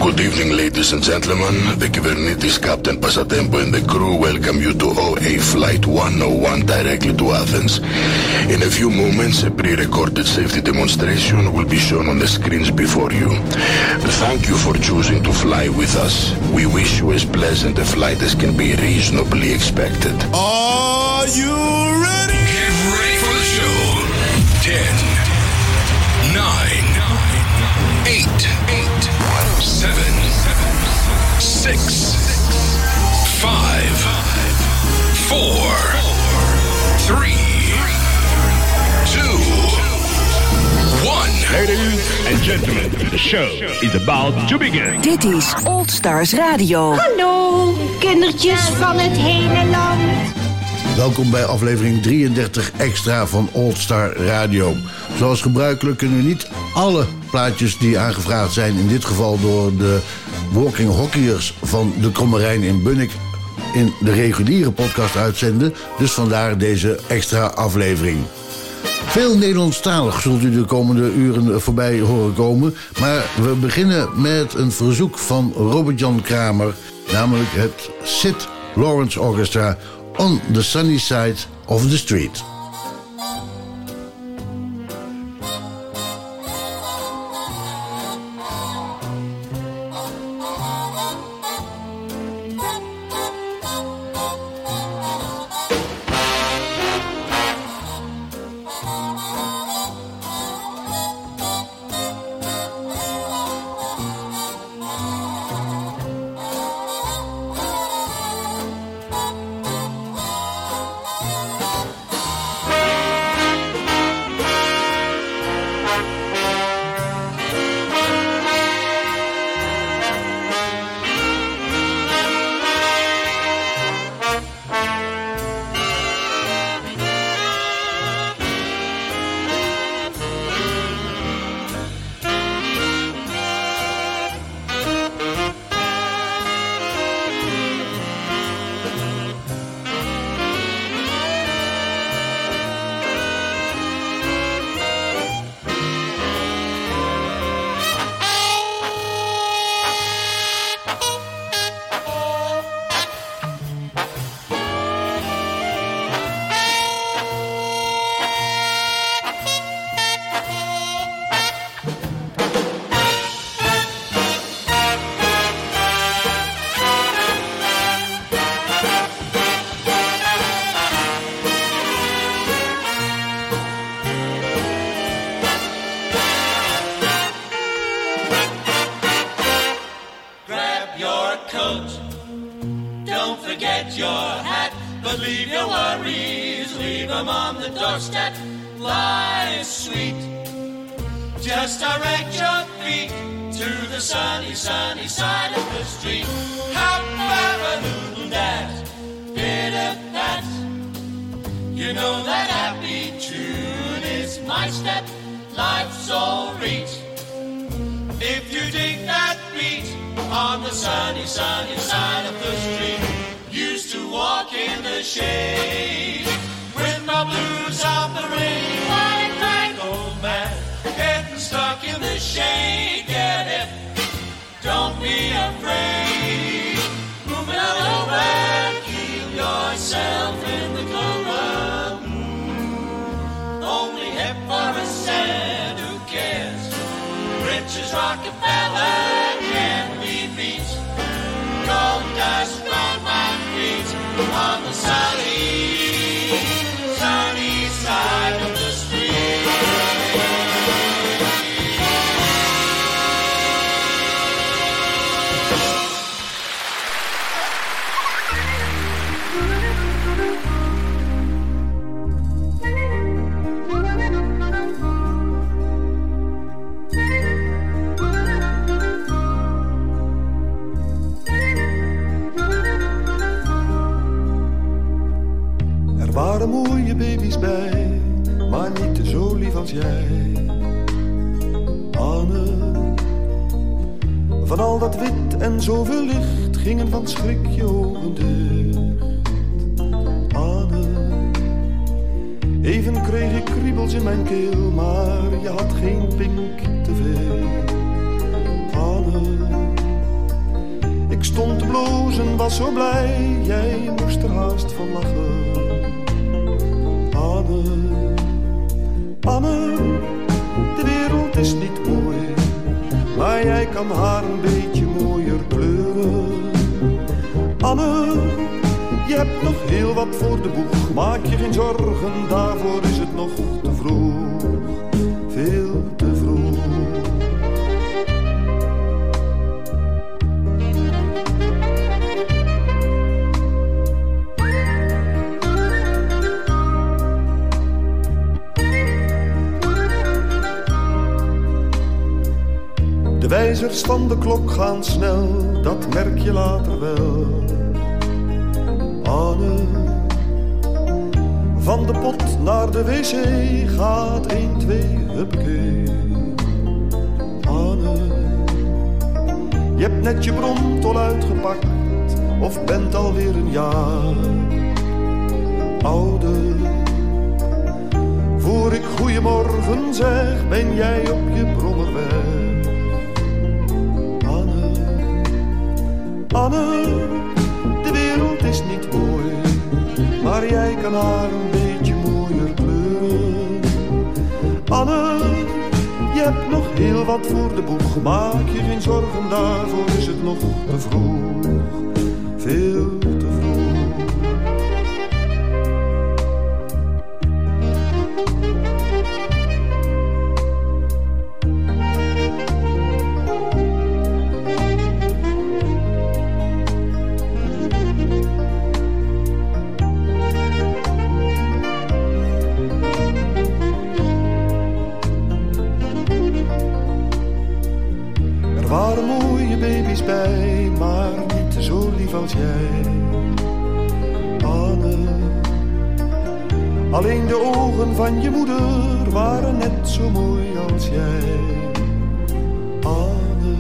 Good evening, ladies and gentlemen. The Kubernetes Captain Pasatempo and the crew welcome you to OA Flight 101 directly to Athens. In a few moments, a pre-recorded safety demonstration will be shown on the screens before you. Thank you for choosing to fly with us. We wish you as pleasant a flight as can be reasonably expected. Are you ready? Get ready for the show. 10, 9, 8, 7, 6, 5, 4, 3, 2, 1. Ladies and gentlemen, the show is about to begin. Dit is Old Stars Radio. Hallo, kindertjes van het hele land. Welkom bij aflevering 33 extra van Old Star Radio. Zoals gebruikelijk kunnen we niet alle plaatjes die aangevraagd zijn, in dit geval door de walking hockeyers van de Kromme Rijn in Bunnik, in de reguliere podcast uitzenden. Dus vandaar deze extra aflevering. Veel Nederlandstalig zult u de komende uren voorbij horen komen. Maar we beginnen met een verzoek van Robert-Jan Kramer, namelijk het Sid Lawrence Orchestra On the Sunny Side of the Street. Zoveel licht gingen van schrik je ogen dicht. Anne, even kreeg ik kriebels in mijn keel, maar je had geen pink te veel. Anne, Ik stond te blozen, was zo blij, jij moest er haast van lachen. Anne, Anne, de wereld is niet mooi, maar jij kan haar een beetje mooier kleuren. Anne, je hebt nog heel wat voor de boeg, maak je geen zorgen, daarvoor is het nog te vroeg, veel te vroeg. De wijzers van de klok gaan snel, dat merk je later wel. Anne, van de pot naar de wc gaat 1, 2, huppakee. Anne, je hebt net je bromtol uitgepakt of bent alweer een jaar ouder. Voor ik goeiemorgen zeg, ben jij op je brommer weg. Anne, Anne, de wereld is niet mooi, maar jij kan haar een beetje mooier kleuren. Anne, je hebt nog heel wat voor de boeg, maak je geen zorgen, daarvoor is het nog te vroeg, veel te vroeg. Bij, maar niet zo lief als jij, Anne. Alleen de ogen van je moeder waren net zo mooi als jij, Anne.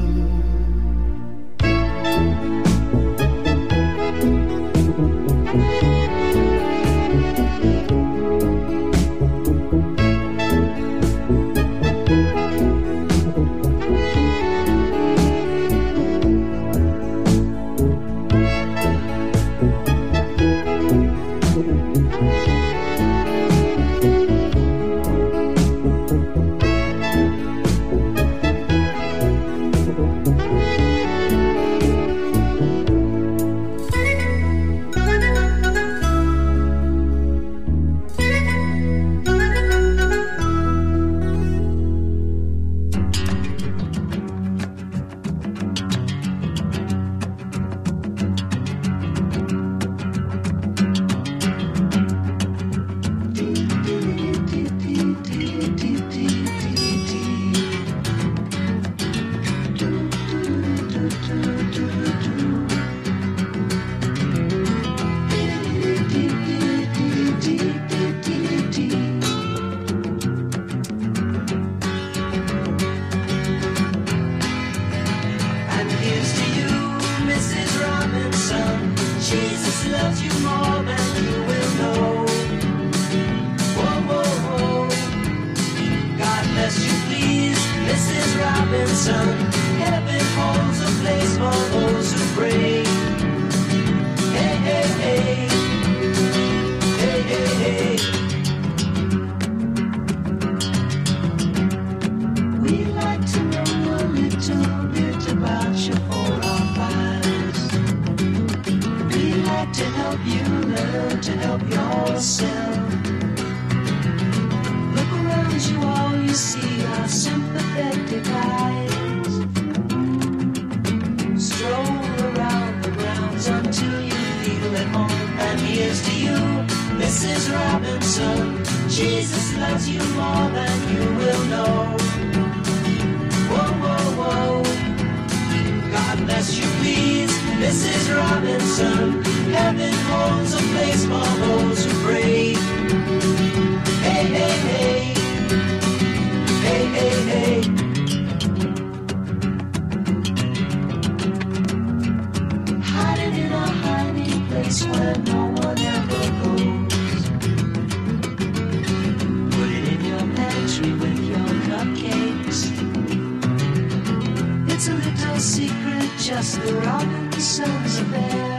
It's a little secret, just the Robinsons affair.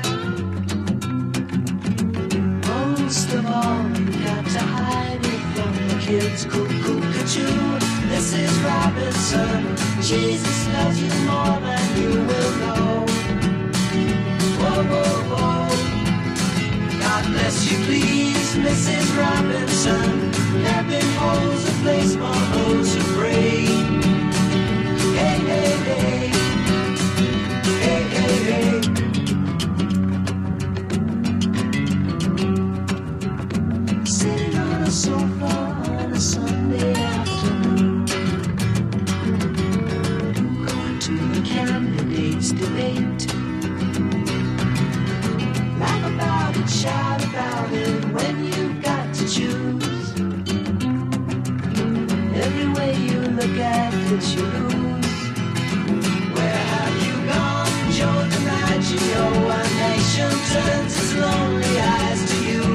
Most of all, you got to hide it from the kids. Cuckoo-cuckoo, this is Robinson. Jesus loves you more than you will know. Whoa, whoa, whoa. God bless you, please, Mrs. Robinson. Heaven holds a place for those who pray. Hey, hey, hey. Hey, hey, hey. Sitting on a sofa on a Sunday afternoon, going to the candidates' debate. Laugh about it, shout about it when you've got to choose. Every way you look at it, you lose. Where have you gone, Joe DiMaggio? A nation turns its lonely eyes to you.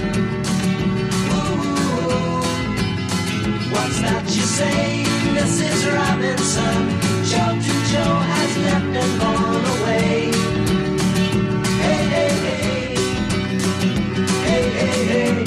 Ooh, what's that you say, Mrs. Robinson? Joe has left and gone away. Hey, hey, hey. Hey, hey, hey.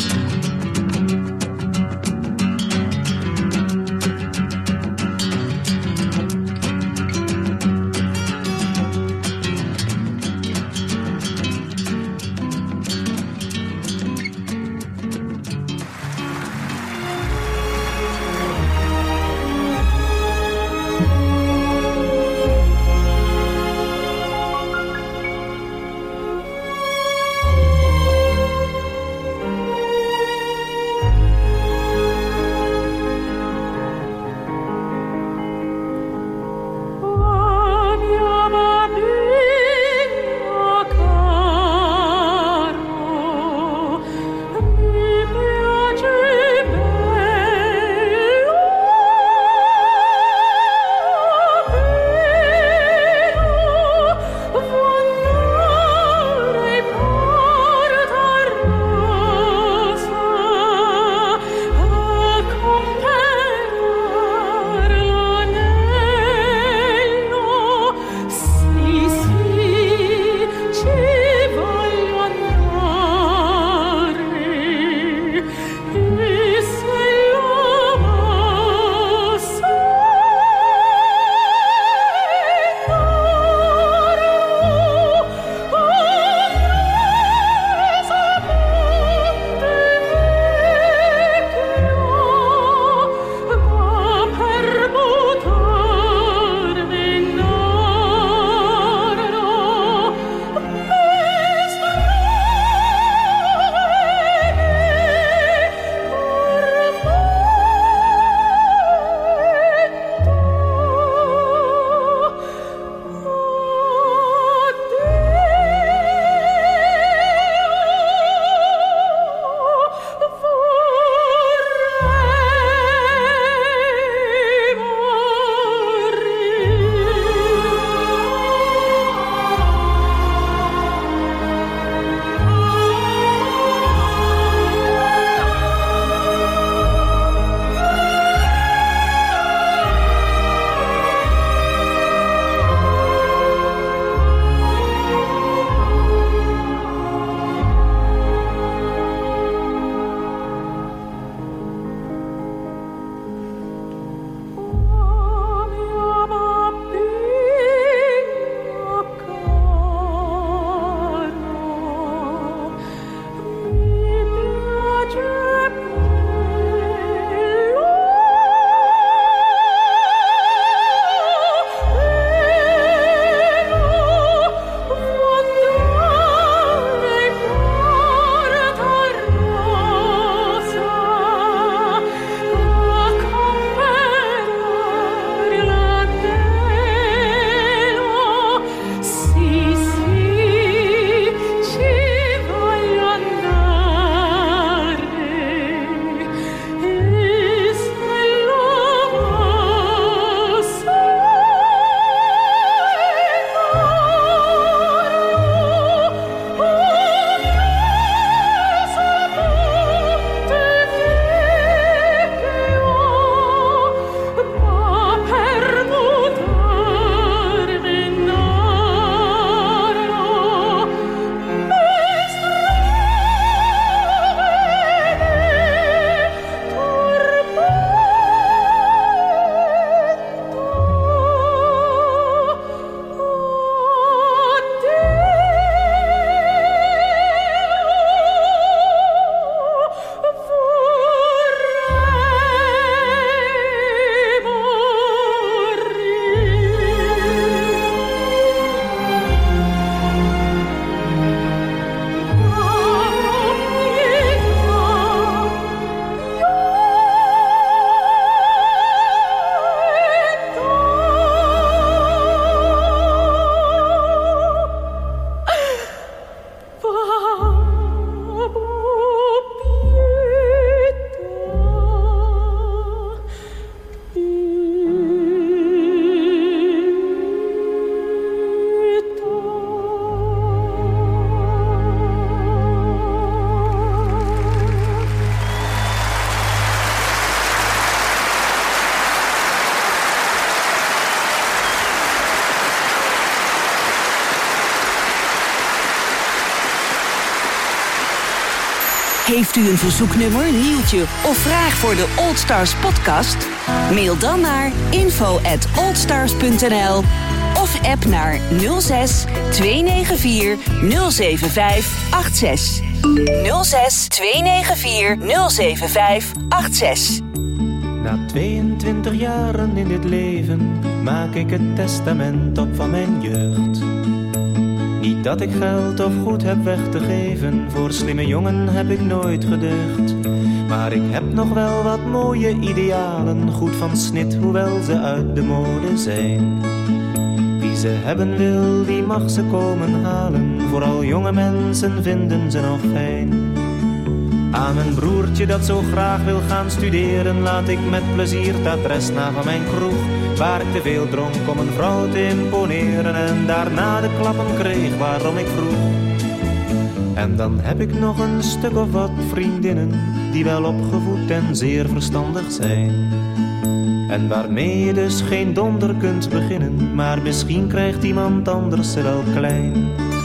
Heeft u een verzoeknummer, nieuwtje of vraag voor de Old Stars podcast? Mail dan naar info@oldstars.nl of app naar 06 294 075 86. 06 294 075 86. Na 22 jaren in dit leven maak ik het testament op van mijn jeugd. Niet dat ik geld of goed heb weg te geven, voor slimme jongen heb ik nooit gedeugd. Maar ik heb nog wel wat mooie idealen, goed van snit, hoewel ze uit de mode zijn. Wie ze hebben wil, die mag ze komen halen, vooral jonge mensen vinden ze nog fijn. Aan mijn broertje dat zo graag wil gaan studeren, laat ik met plezier het adres na van mijn kroeg, waar ik te veel dronk om een vrouw te imponeren en daarna de klappen kreeg waarom ik vroeg. En dan heb ik nog een stuk of wat vriendinnen, die wel opgevoed en zeer verstandig zijn. En waarmee je dus geen donder kunt beginnen, maar misschien krijgt iemand anders ze wel klein.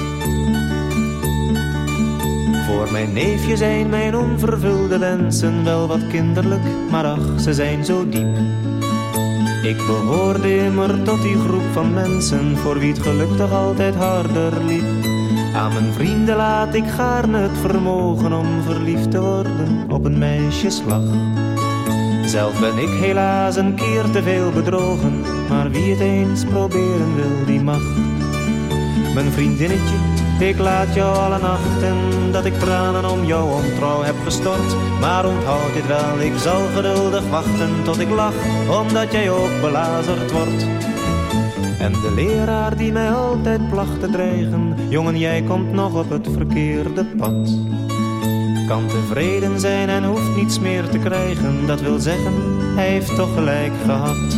Voor mijn neefje zijn mijn onvervulde wensen wel wat kinderlijk, maar ach, ze zijn zo diep. Ik behoorde immer tot die groep van mensen, voor wie het geluk toch altijd harder liep. Aan mijn vrienden laat ik gaarne het vermogen om verliefd te worden op een meisjeslag. Zelf ben ik helaas een keer te veel bedrogen, maar wie het eens proberen wil, die mag. Mijn vriendinnetje, ik laat jou alle nachten dat ik tranen om jouw ontrouw heb gestort. Maar onthoud dit wel, ik zal geduldig wachten tot ik lach, omdat jij ook belazerd wordt. En de leraar die mij altijd placht te dreigen, jongen, jij komt nog op het verkeerde pad. Kan tevreden zijn en hoeft niets meer te krijgen, dat wil zeggen, hij heeft toch gelijk gehad.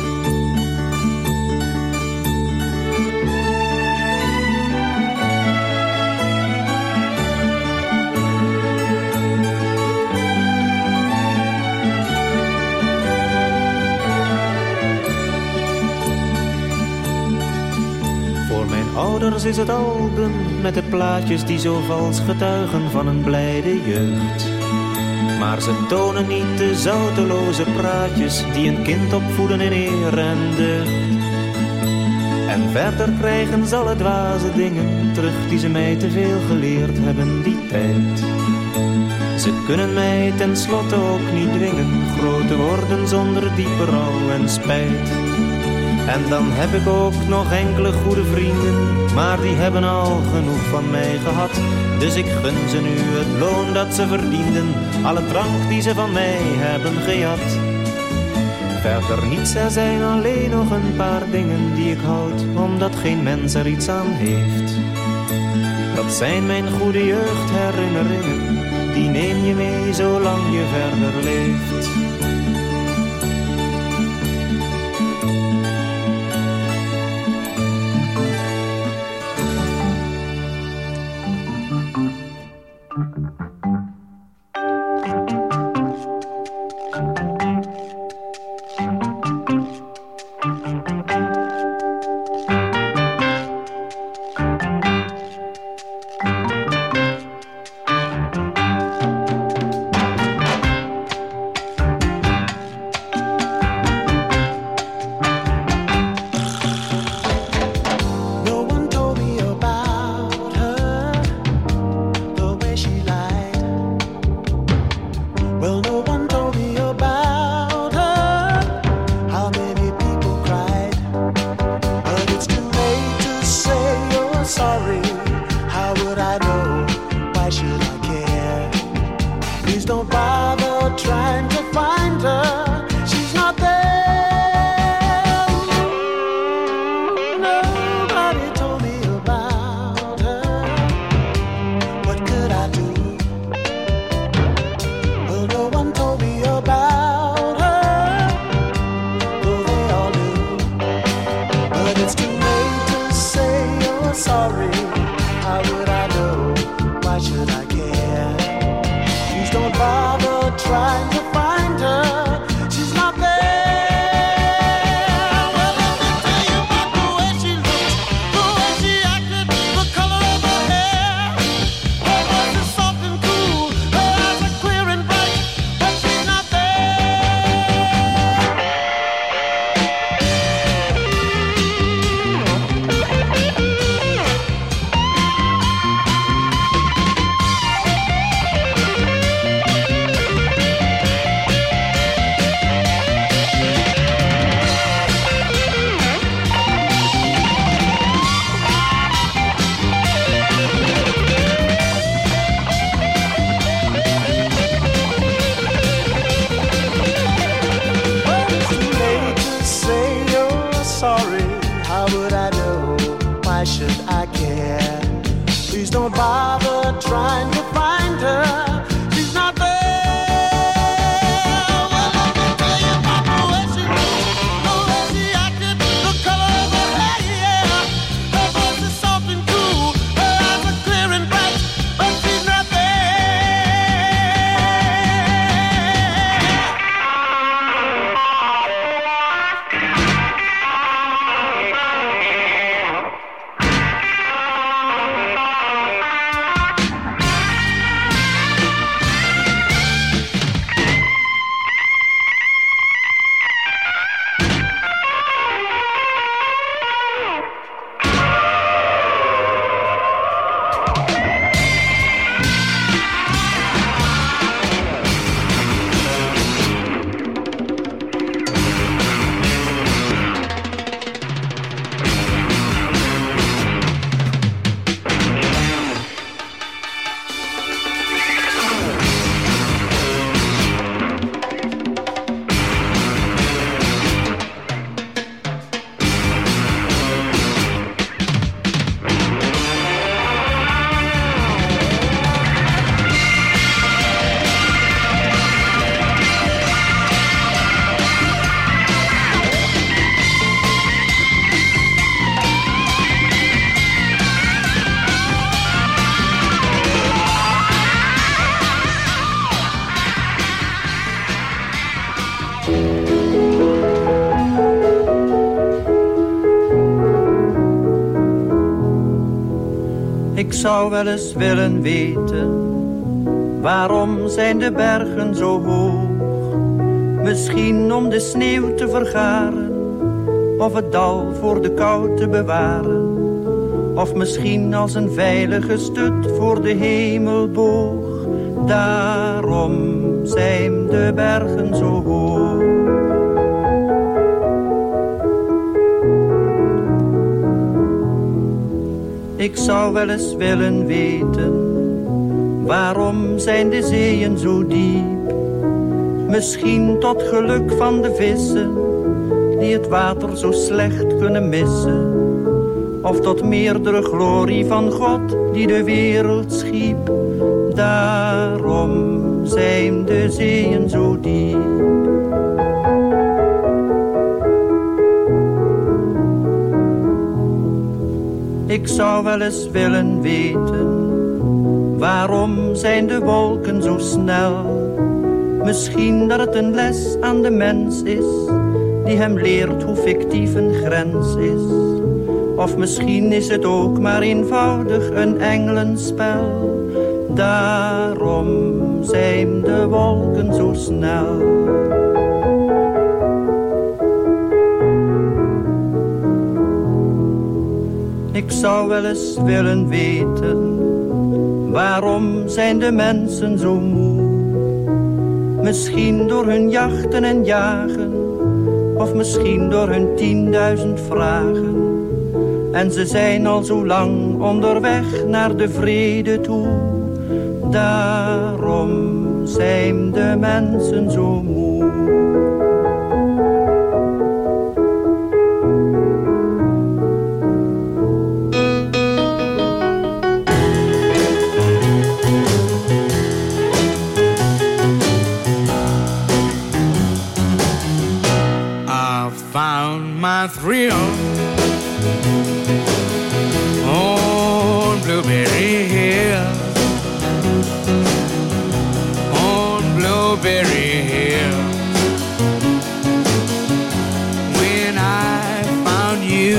Ouders is het album met de plaatjes die zo vals getuigen van een blijde jeugd. Maar ze tonen niet de zouteloze praatjes die een kind opvoeden in eer en deugd. En verder krijgen ze alle dwaze dingen terug die ze mij te veel geleerd hebben die tijd. Ze kunnen mij tenslotte ook niet dwingen groot te worden zonder diepe rouw en spijt. En dan heb ik ook nog enkele goede vrienden, maar die hebben al genoeg van mij gehad. Dus ik gun ze nu het loon dat ze verdienden, alle drank die ze van mij hebben gejat. Verder niets, er zijn alleen nog een paar dingen die ik houd, omdat geen mens er iets aan heeft. Dat zijn mijn goede jeugdherinneringen, die neem je mee zolang je verder leeft. Ik zou wel eens willen weten, waarom zijn de bergen zo hoog? Misschien om de sneeuw te vergaren, of het dal voor de kou te bewaren. Of misschien als een veilige stut voor de hemelboog. Daarom zijn de bergen zo hoog. Ik zou wel eens willen weten, waarom zijn de zeeën zo diep? Misschien tot geluk van de vissen, die het water zo slecht kunnen missen. Of tot meerdere glorie van God, die de wereld schiep. Daarom zijn de zeeën zo diep. Ik zou wel eens willen weten, waarom zijn de wolken zo snel? Misschien dat het een les aan de mens is, die hem leert hoe fictief een grens is. Of misschien is het ook maar eenvoudig een engelenspel. Daarom zijn de wolken zo snel. Ik zou wel eens willen weten, waarom zijn de mensen zo moe? Misschien door hun jachten en jagen, of misschien door hun 10.000 vragen. En ze zijn al zo lang onderweg naar de vrede toe. Daarom zijn de mensen zo moe. I found my thrill on Blueberry Hill, on Blueberry Hill. When I found you,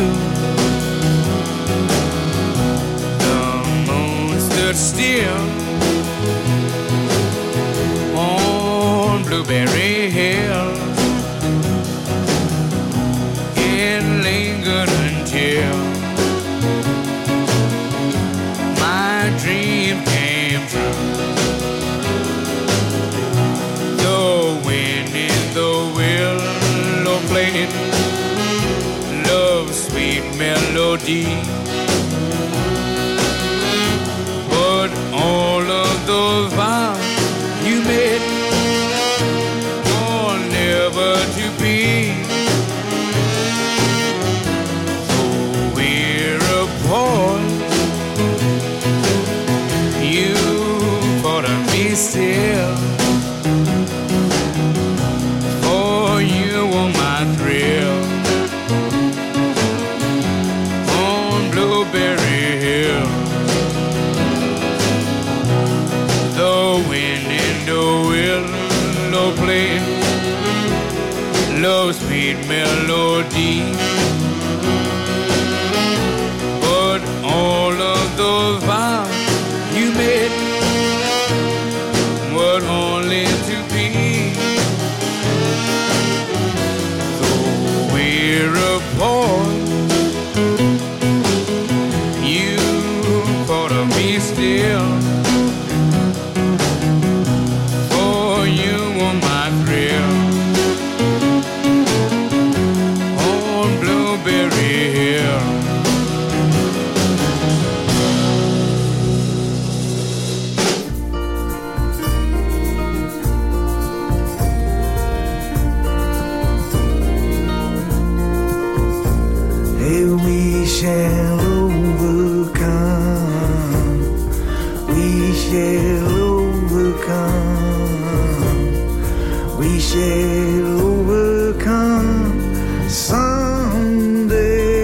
the moon stood still on Blueberry Hill. It lingered until my dream came true. The wind in the willow played love's sweet melody, but all of those vows you made were never to be. You thought of me still, for you were my thrill on Blueberry Hill. The wind in the willow played love's sweet melody, all of those vows you made were only to be. Though we're apart, you thought of me still, for you were my thrill on Blueberry Hill. Shall overcome, we shall overcome, we shall overcome someday.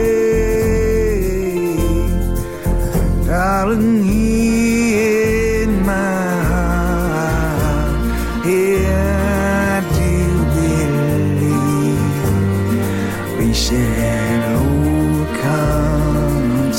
Darling, here in my heart, here I do believe we shall overcome.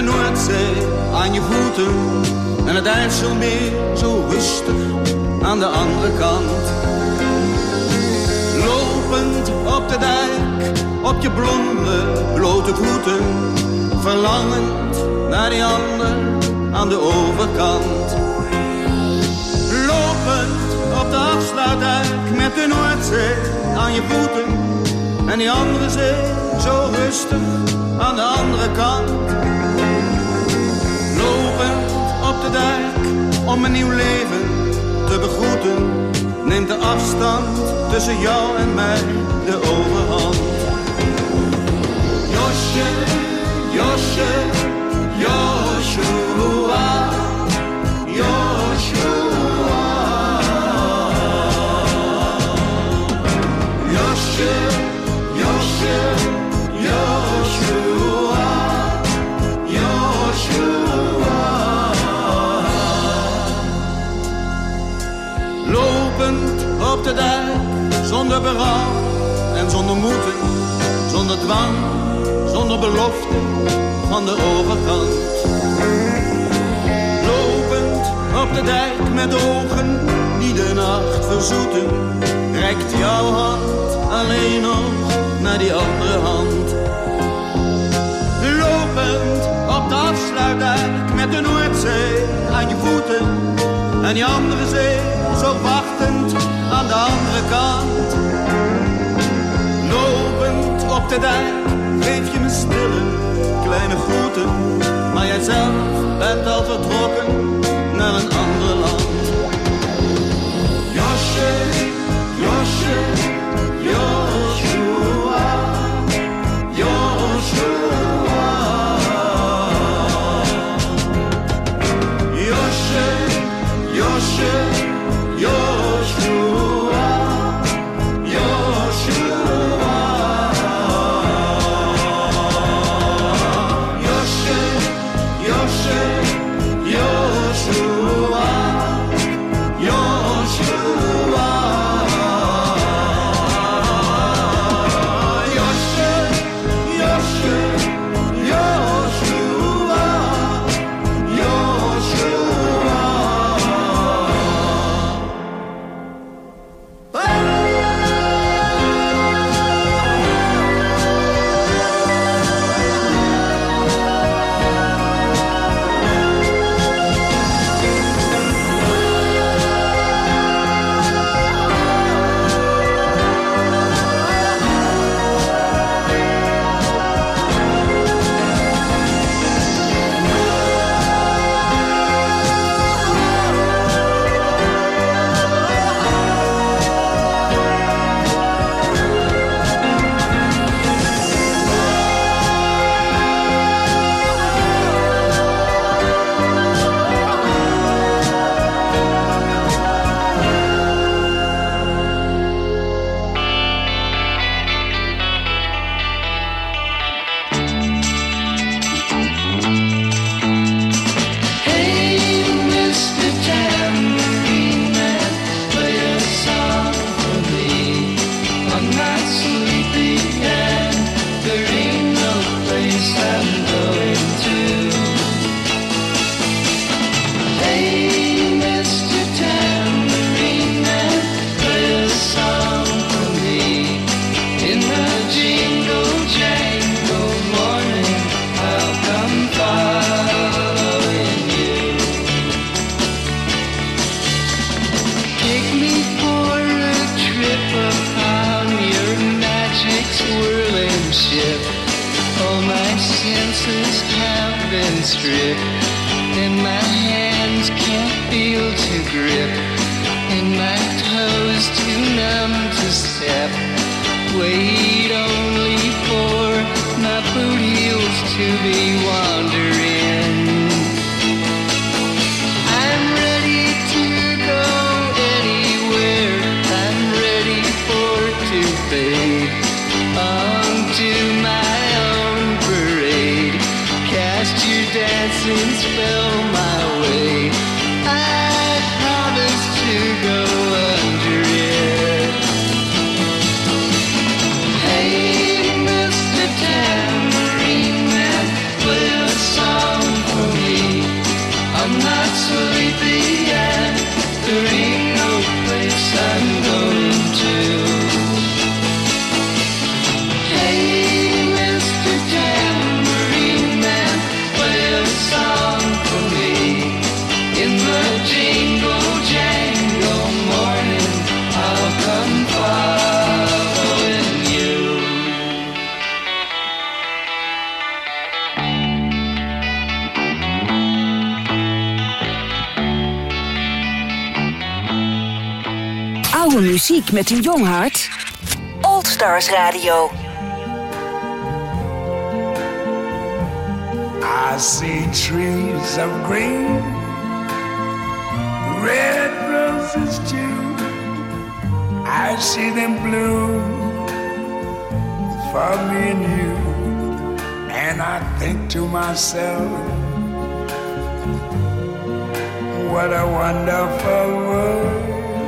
Noordzee aan je voeten en het IJsselmeer zo rustig aan de andere kant. Lopend op de dijk, op je blonde, blote voeten, verlangend naar die ander aan de overkant. Lopend op de afsluitdijk met de Noordzee aan je voeten en die andere zee zo rustig aan de andere kant. Lopend op de dijk om een nieuw leven te begroeten, neemt de afstand tussen jou en mij de overhand. Josje, Josje, Joshua, Joshua. Josje, Josje, Joshua, Joshua. Lopend op de dijk, zonder berouw en zonder moeten, zonder dwang, zonder belofte van de overkant. Lopend op de dijk met ogen die de nacht verzoeten, reikt jouw hand alleen nog naar die andere hand. Lopend op de afsluitdijk met de Noordzee aan je voeten en die andere zee zo wachtend aan de andere kant. Lopend op de dijk geef je me stille kleine groeten, maar jijzelf bent al vertrokken naar een ander land. Josje, Josje, Joshua, Joshua. Josje, Josje, Joshua, Joshua. Josje, Josje, Joshua, Joshua. Stripped, and my hands can't feel to grip, and my toes too numb to step. Wait only for my boot heels to be wandering. I'm ready to go anywhere. I'm ready for to fade onto my own parade. Cast your dancing spell my way. I promise to go under it. Hey, Mr. Tambourine Man, play a song Nieuwe muziek met een jong hart. Old Stars Radio. I see trees of green, red roses too. I see them bloom for me and you. And I think to myself, what a wonderful world.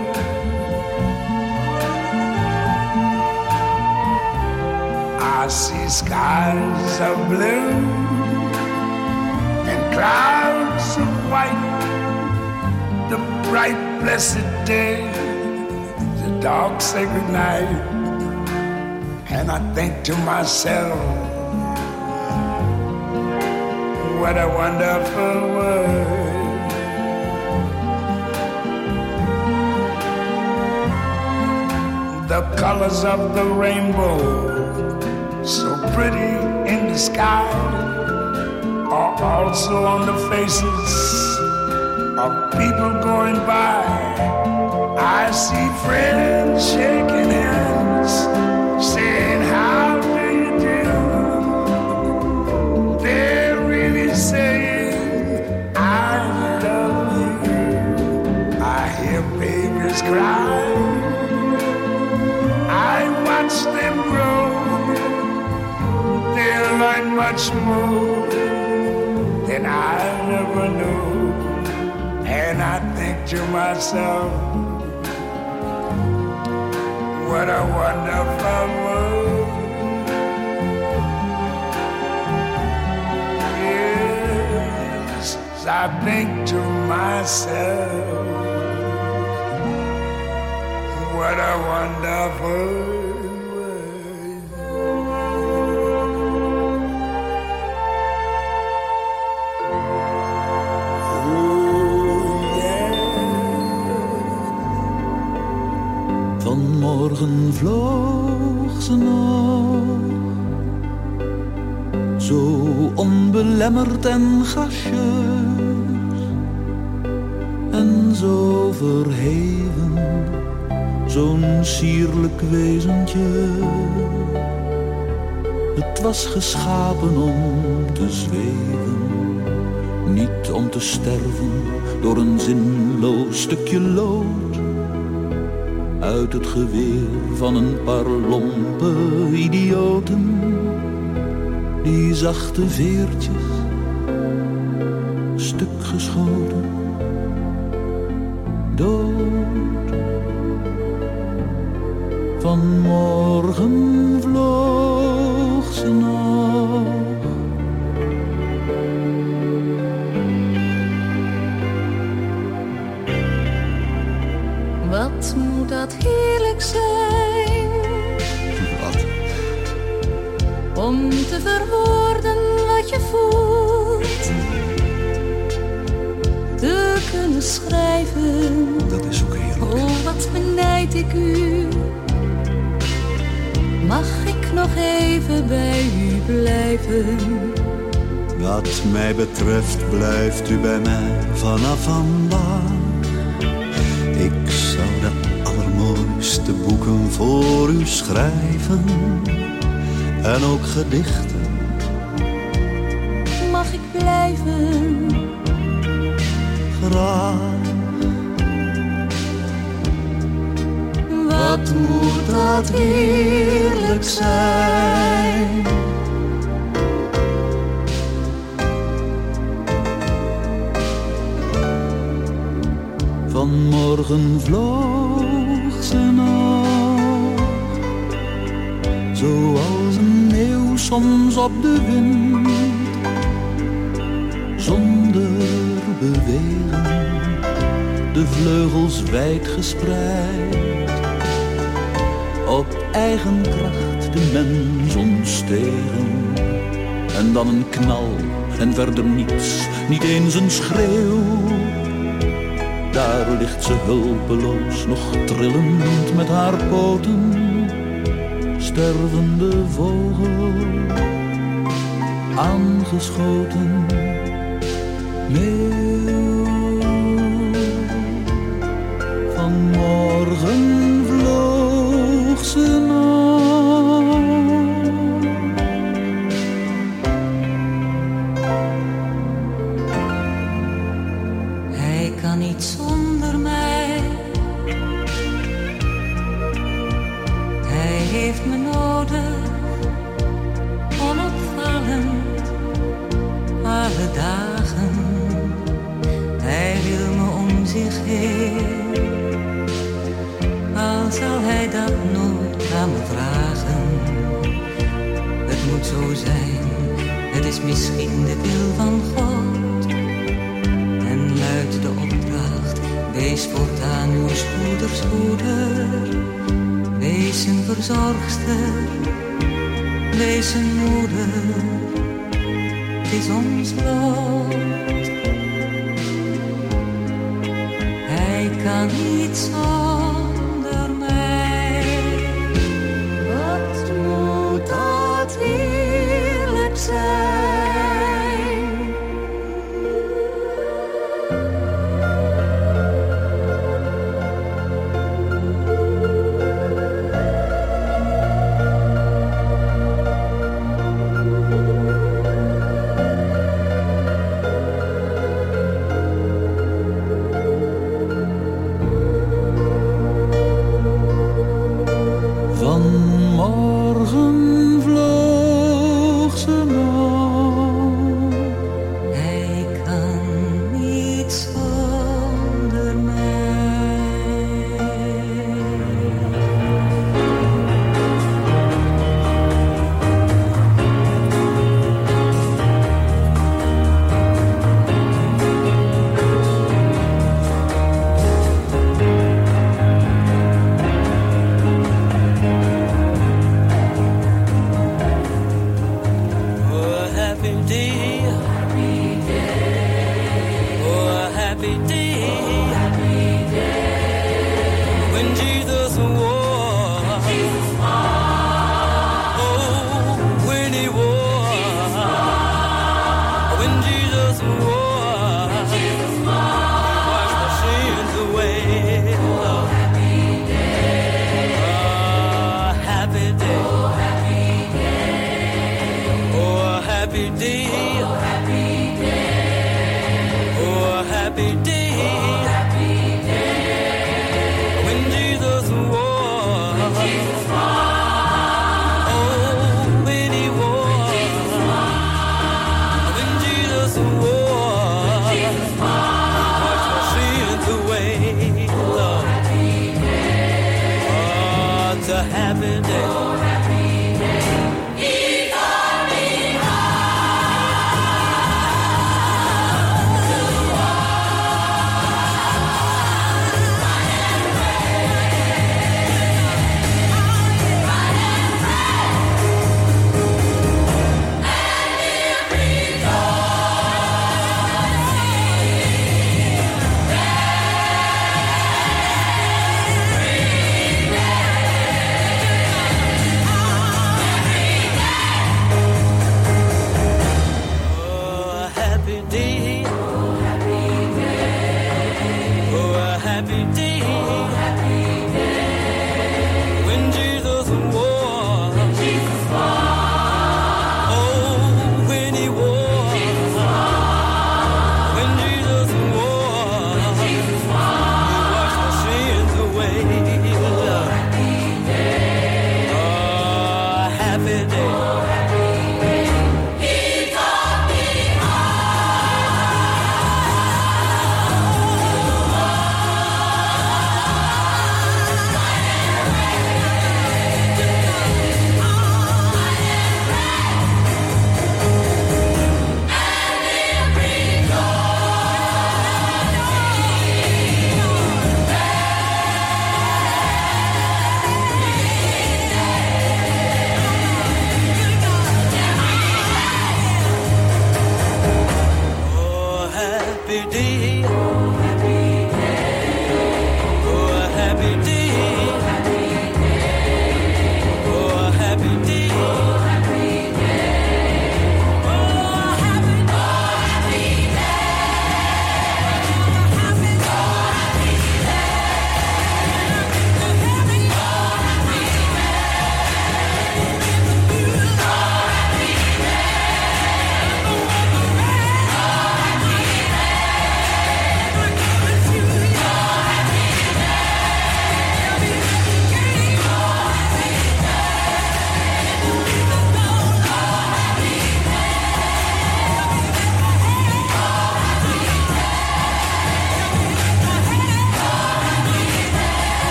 I see skies of blue and clouds of white, the bright blessed day, the dark sacred night. And I think to myself, what a wonderful world. The colors of the rainbow, so pretty in the sky, are also on the faces of people going by. I see friends shaking hands, saying, how do you do? They're really saying, I love you. I hear babies cry, I watch them grow. They'll learn much more than I never knew. And I think to myself, what a wonderful world. Yes, I think to myself, what a wonderful world. Vanmorgen vloog ze nog, zo onbelemmerd en gracieus en zo verheven, zo'n sierlijk wezentje. Het was geschapen om te zweven, niet om te sterven door een zinloos stukje lood uit het geweer van een paar lompe idioten. Die zachte veertjes, stuk geschoten, dood. Vanmorgen vloog ze nog. Wat moet dat heerlijk zijn? Wat? Om te verwoorden wat je voelt, te kunnen schrijven. Dat is ook heerlijk. Oh, wat benijd ik u. Mag ik nog even bij u blijven? Wat mij betreft blijft u bij mij vanaf vandaag. Ik zou de allermooiste boeken voor u schrijven en ook gedichten. Mag ik blijven? Graag. Wat moet dat heerlijk zijn? Vanmorgen vloog ze nog, zoals een meeuw soms op de wind, zonder bewegen, de vleugels wijd gespreid, op eigen kracht de mens ontstegen. En dan een knal en verder niets, niet eens een schreeuw. Daar ligt ze hulpeloos, nog trillend met haar poten, stervende vogel, aangeschoten. Meeuw, vanmorgen kan niet zonder mij. Hij heeft me nodig, onopvallend, alle dagen. Hij wil me om zich heen, al zal hij dat nooit aan me vragen. Het moet zo zijn, het is misschien de wil van God. En luidt de opdracht, wees voortaan uw spoeders moeder. Wees een verzorgster, wees een moeder. Het is ons lot. Hij kan niet zonder mij. Wat moet dat heerlijk zijn.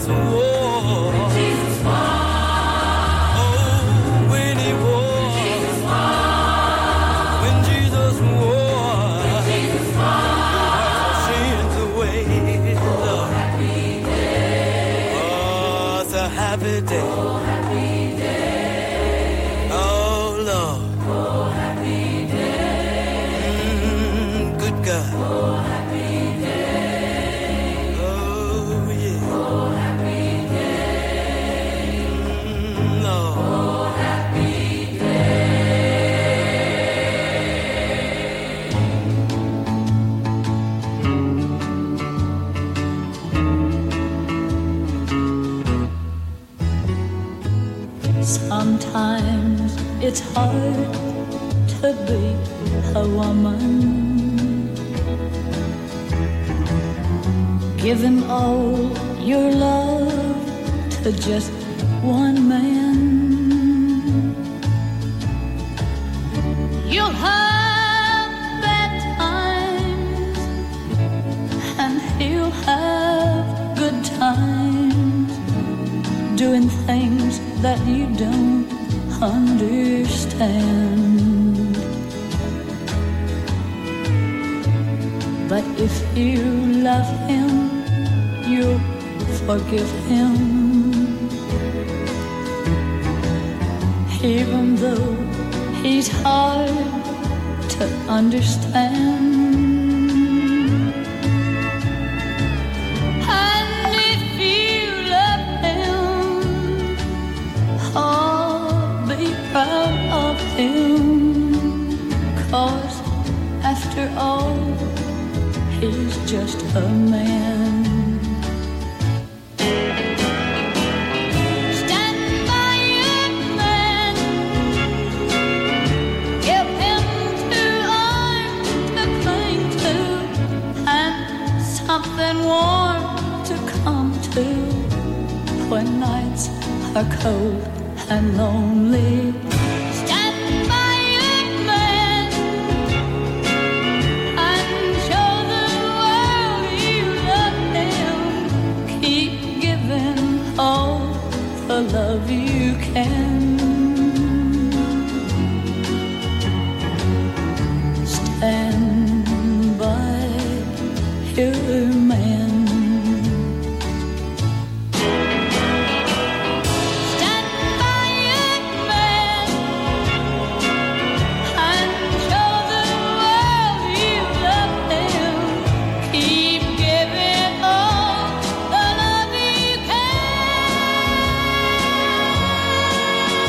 Jesus wore. Jesus wore. Oh, when he wore. Jesus wore. When Jesus wore. When Jesus wore. Sins away. Oh, happy day. Oh, it's a happy day. Oh, happy day. Oh, Lord. Oh, happy day. Good God. Oh, happy day. Oh, yeah. Oh, happy day. Lord. Oh, happy day. Sometimes it's hard to be a woman. Giving all your love to just one man. You'll have bad times and he'll have good times, doing things that you don't understand. But if you love him, you'll forgive him, even though he's hard to understand. And if you love him, oh, be proud of him, 'cause after all, he's just a man. Stand by your man. Give him 2 arms to cling to and something warm to come to when nights are cold and lonely. Stand by your man and show the world you love him. Keep giving all the love you can. Stand by your man. Stand by your man and show the world you love him. Keep giving all the love you can.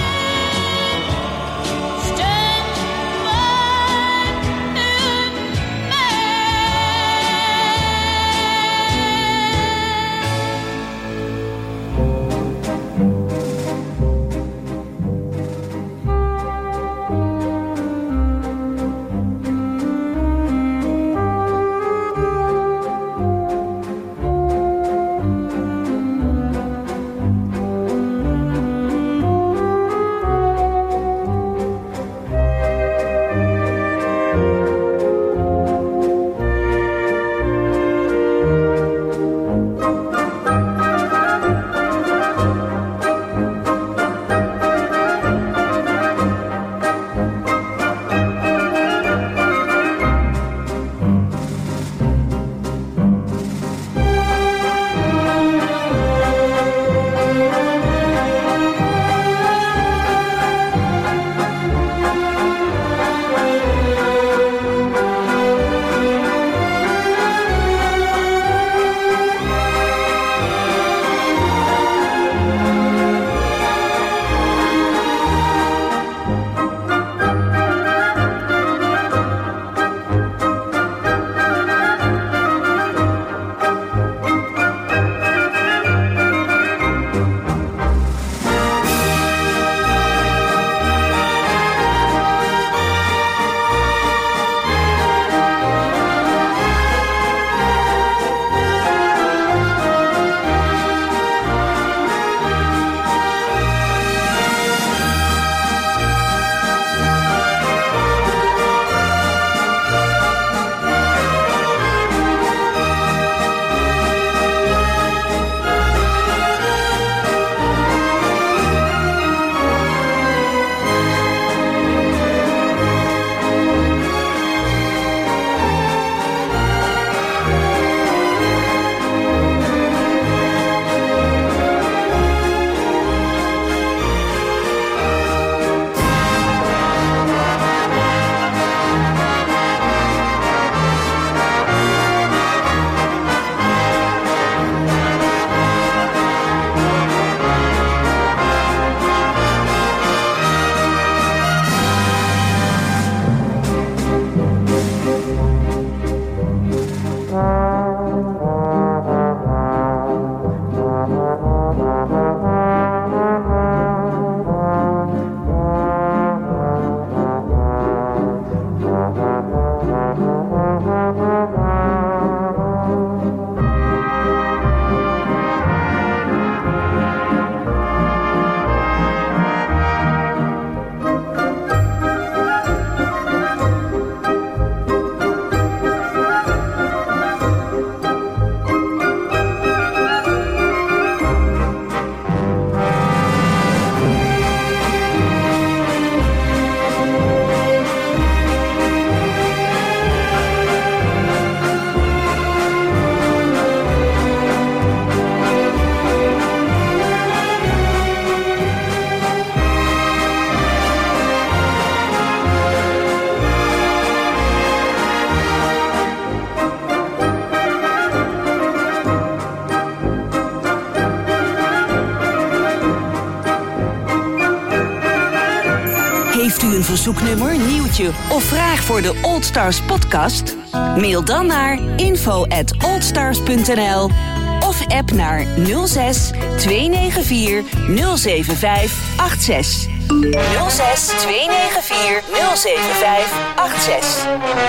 u een verzoeknummer, nieuwtje of vraag voor de Old Stars podcast? Mail dan naar info@oldstars.nl of app naar 06 294 075 86. 06 294 075 86.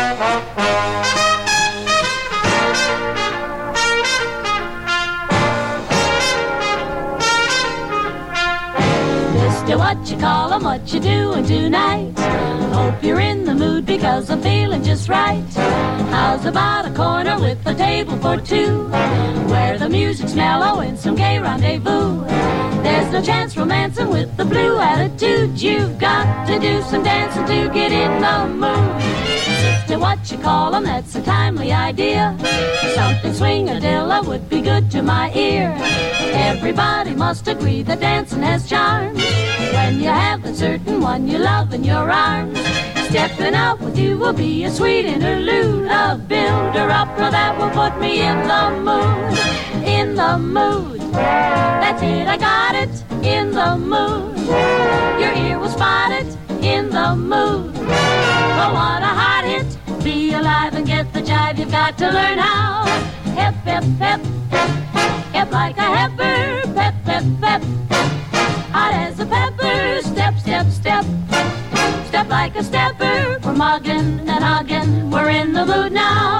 Mister, what you call 'em, what you doing tonight? Hope you're in the mood because I'm feeling just right. How's about a corner with a table for two, where the music's mellow and some gay rendezvous? There's no chance romancing with the blue attitude. You've got to do some dancing to get in the mood. Sister, what you call 'em, that's a timely idea. Something swing-a-dilla would be good to my ear. Everybody must agree that dancing has charms when you have a certain one you love in your arms. Stepping out with you will be a sweet interlude, a builder-upper that will put me in the mood. In the mood. That's it, I got it. In the mood. Your ear will spot it. In the mood. Oh, what a hot hit. Be alive and get the jive. You've got to learn how. Hep, hep, hep. Hep like a heifer. Pep, pep, pep. Hot as a pepper. Step, step, step. Step like a stepper. We're mugging and hugging. We're in the mood now.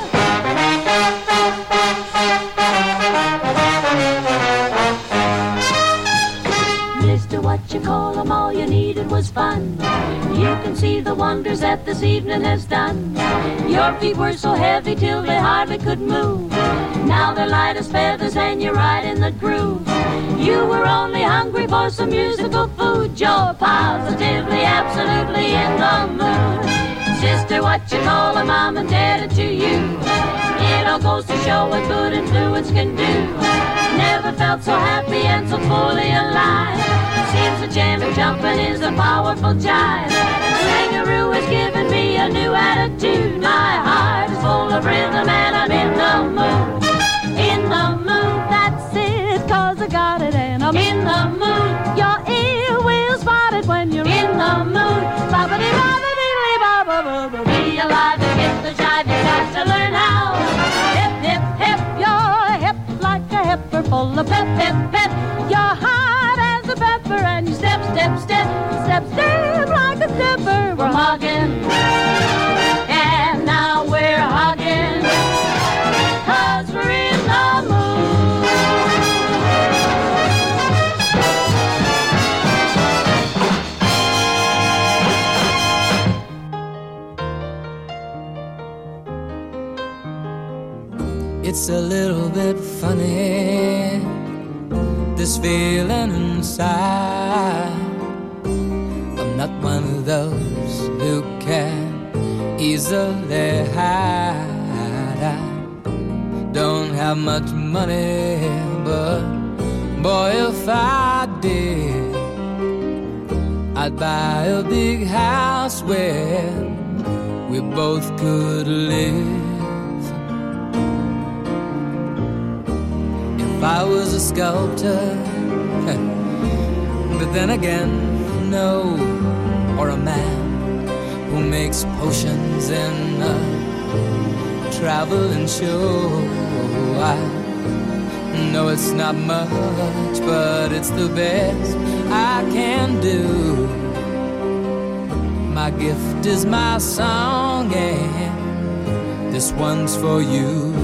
What you call 'em, all you needed was fun. You can see the wonders that this evening has done. Your feet were so heavy till they hardly could move. Now they're light as feathers and you're right in the groove. You were only hungry for some musical food. You're positively, absolutely in the mood. Sister, what you call 'em, I'm indebted to you. It all goes to show what good influence can do. Never felt so happy and so fully alive. Seems the jamming jumping is a powerful jive. Kangaroo has given me a new attitude. My heart is full of rhythm and I'm in the mood. In the mood, that's it, 'cause I got it and I'm in the mood. Your ear will spot it when you're in the mood. Be alive and get the jive, you got to learn how. Hip, hip, hip, you're hip like a heifer full of pep, pep, pep. You're hot as a pepper and you step, step, step, step, step like a stepper. We're hugging and now we're hugging 'cause we're in the mood. It's a little bit funny, this feeling inside. I'm not one of those who can easily hide. I don't have much money, but boy, if I did, I'd buy a big house where we both could live. I was a sculptor, but then again, no, or a man who makes potions in a traveling show. I know it's not much, but it's the best I can do. My gift is my song, and this one's for you.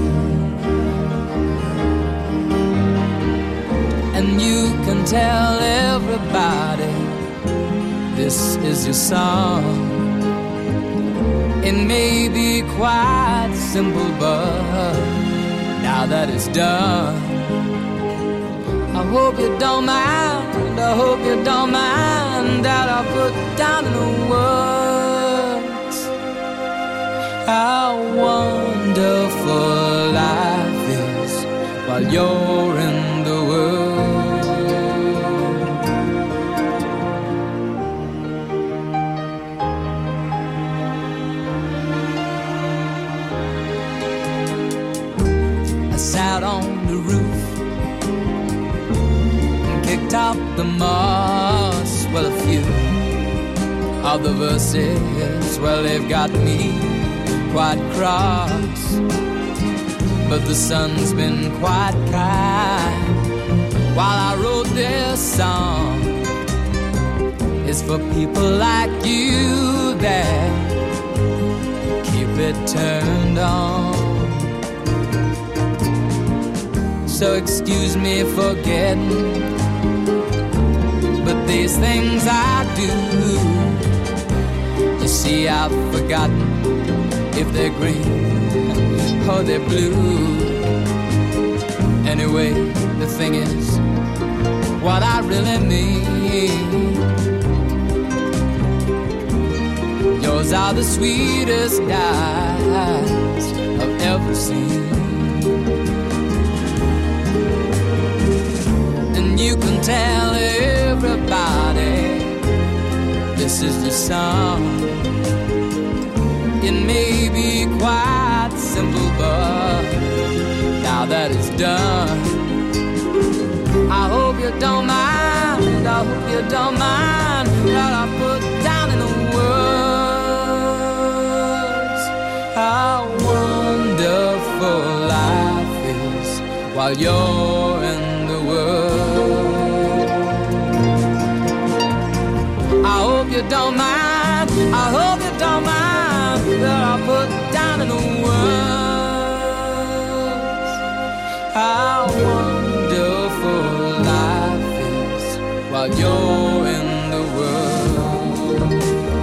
And you can tell everybody this is your song. It may be quite simple, but now that it's done, I hope you don't mind, I hope you don't mind that I put down in the words how wonderful life is while you're in the world. Sat on the roof and kicked out the moss. Well, a few of the verses, well, they've got me quite cross. But the sun's been quite kind while I wrote this song. It's for people like you that keep it turned on. So excuse me for getting, but these things I do, you see, I've forgotten if they're green or they're blue. Anyway, the thing is, what I really mean, yours are the sweetest eyes I've ever seen. And you can tell everybody this is the song. It may be quite simple, but now that it's done, I hope you don't mind, I hope you don't mind that I put down in the words how wonderful life is while you're in the world. I hope you don't mind, I hope you don't mind that I put down in the words how wonderful life is while you're in the world.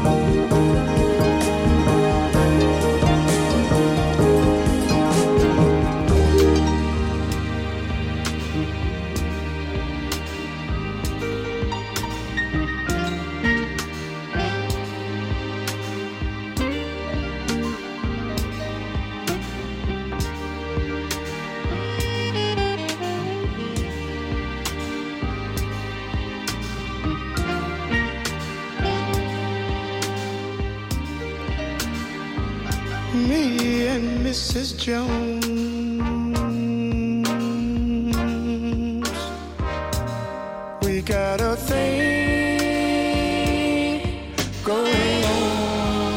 Me and Mrs. Jones, we got a thing going on.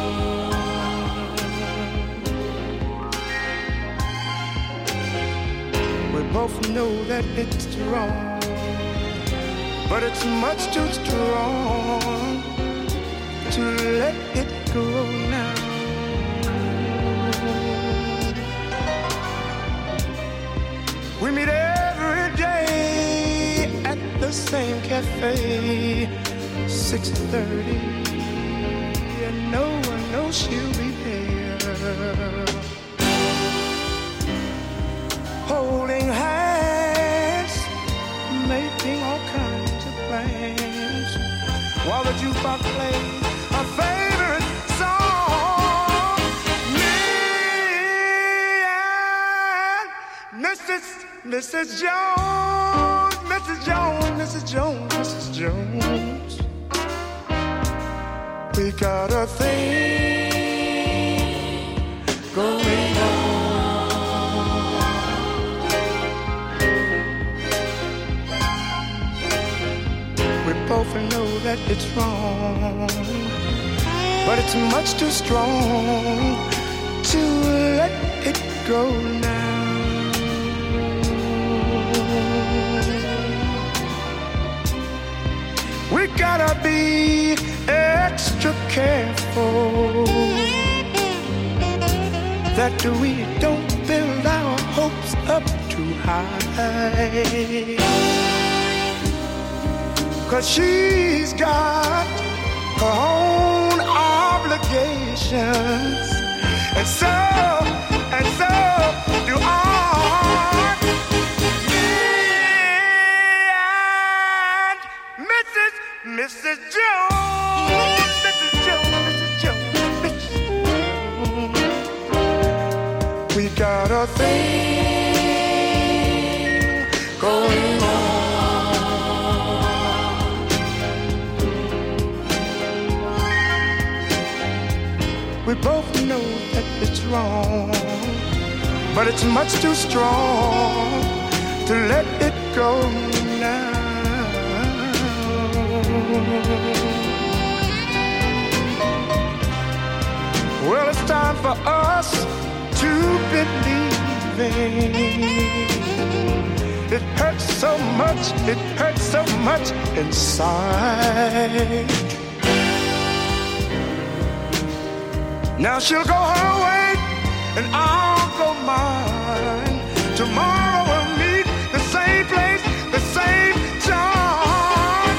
We both know that it's wrong, but it's much too strong to let it go now. We meet every day at the same cafe, 6:30, and no one knows she'll be there. Holding hands, making all kinds of plans, while the jukebox plays a favorite song. Me and Mrs. Jones, Mrs. Jones, Mrs. Jones, Mrs. Jones, we got a thing going on. We both know that it's wrong, but it's much too strong to let it go now. We gotta be extra careful that we don't build our hopes up too high, 'cause she's got her own obligations, and so do I. Mrs. Jones, Mrs. Jones, Mrs. Jones, Mrs. Jones, we got a thing going on. We both know that it's wrong, but it's much too strong to let it go now. for us to believe in. It hurts so much inside. Now she'll go her way and I'll go mine. Tomorrow we'll meet the same place, the same time.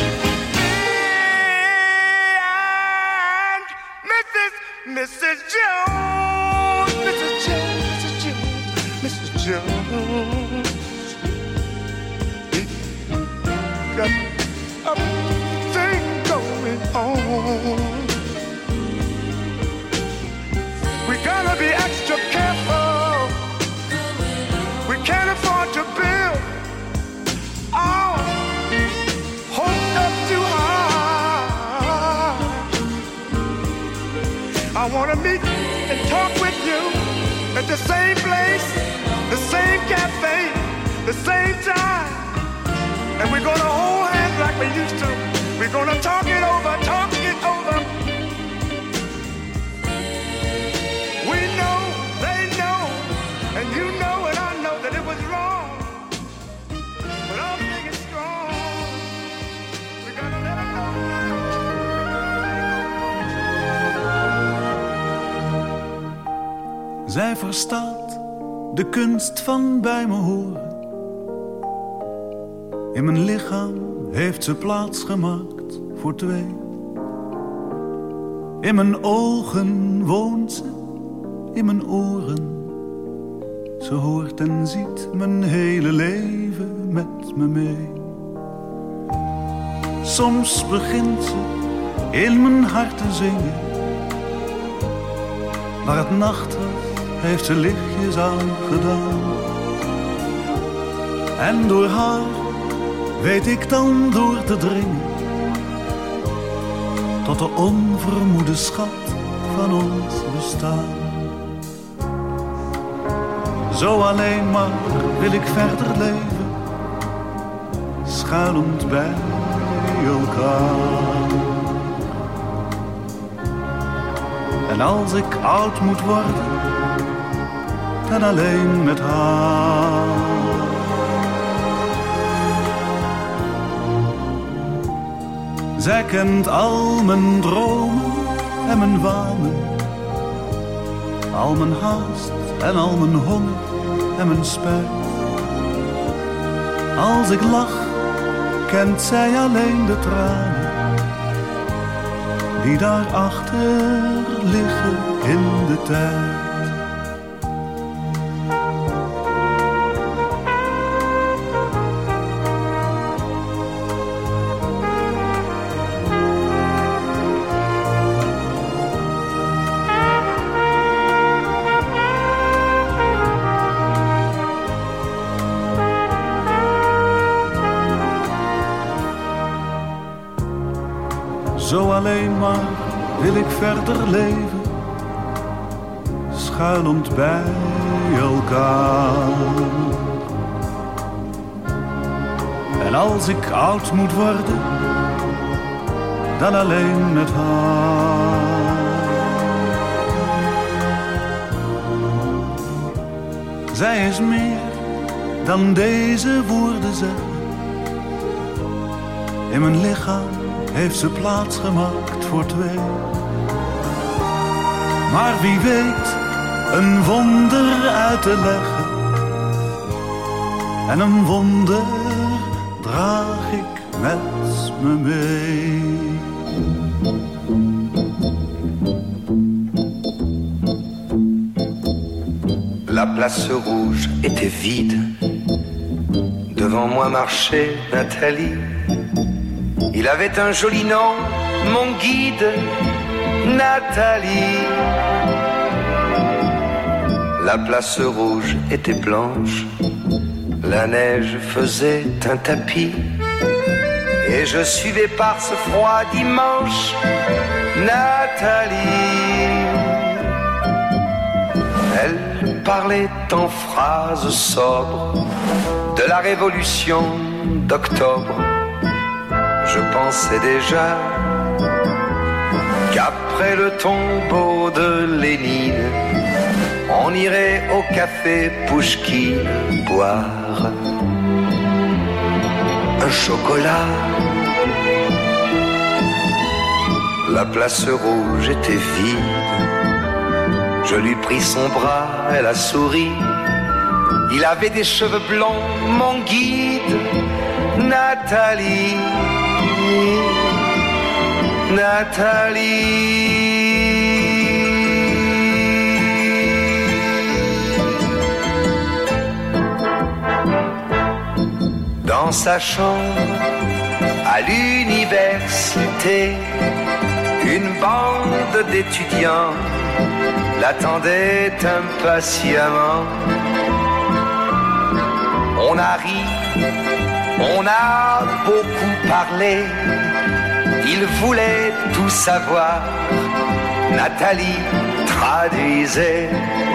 Me and Mrs. Jones, Mrs. Jones, Mrs. Jones. We got a thing going on. We gotta be extra careful. We can't afford to build our hopes up too high. I wanna meet and talk with you at the same place, the same cafe, the same time. And we're gonna hold hands like we used to. We're gonna talk it over, talk it over. We know, they know, and you know and I know that it was wrong. But I'm thinking strong. We gotta let it know. Zij verstaat de kunst van bij me horen. In mijn lichaam heeft ze plaats gemaakt voor twee. In mijn ogen woont ze, in mijn oren. Ze hoort en ziet mijn hele leven met me mee. Soms begint ze in mijn hart te zingen. Waar het nacht was, heeft ze lichtjes aangedaan. En door haar weet ik dan door te dringen tot de onvermoede schat van ons bestaan. Zo alleen maar wil ik verder leven, schuilend bij elkaar. En als ik oud moet worden, dan alleen met haar. Zij kent al mijn dromen en mijn wanen, al mijn haast en al mijn honger en mijn spijt. Als ik lach, kent zij alleen de tranen die daarachter liggen in de tijd. Zo alleen maar wil ik verder leven, schuilend bij elkaar. En als ik oud moet worden, dan alleen met haar. Zij is meer dan deze woorden zeggen. In mijn lichaam heeft ze plaats gemaakt voor twee. Maar wie weet een wonder uit te leggen. En een wonder draag ik met me mee. La place rouge était vide. Devant moi marchait Nathalie. Il avait un joli nom, mon guide, Nathalie. La place rouge était blanche, la neige faisait un tapis. Et je suivais par ce froid dimanche, Nathalie. Elle parlait en phrases sobres de la révolution d'octobre. Je pensais déjà qu'après le tombeau de Lénine, on irait au café Pouchkine boire un chocolat. La place rouge était vide. Je lui pris son bras, elle a souri. Il avait des cheveux blonds, mon guide. Nathalie, Nathalie. Dans sa chambre, à l'université, une bande d'étudiants l'attendait impatiemment. On a ri, on a beaucoup parlé, il voulait tout savoir. Nathalie traduisait.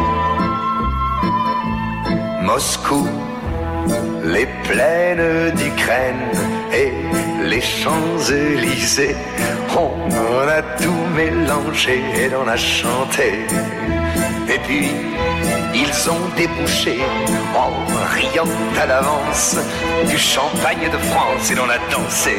Moscou, les plaines d'Ukraine et les Champs-Élysées, on en a tout mélangé et l'on a chanté. Et puis, ils ont débouché, en riant à l'avance, du champagne de France et l'on a dansé.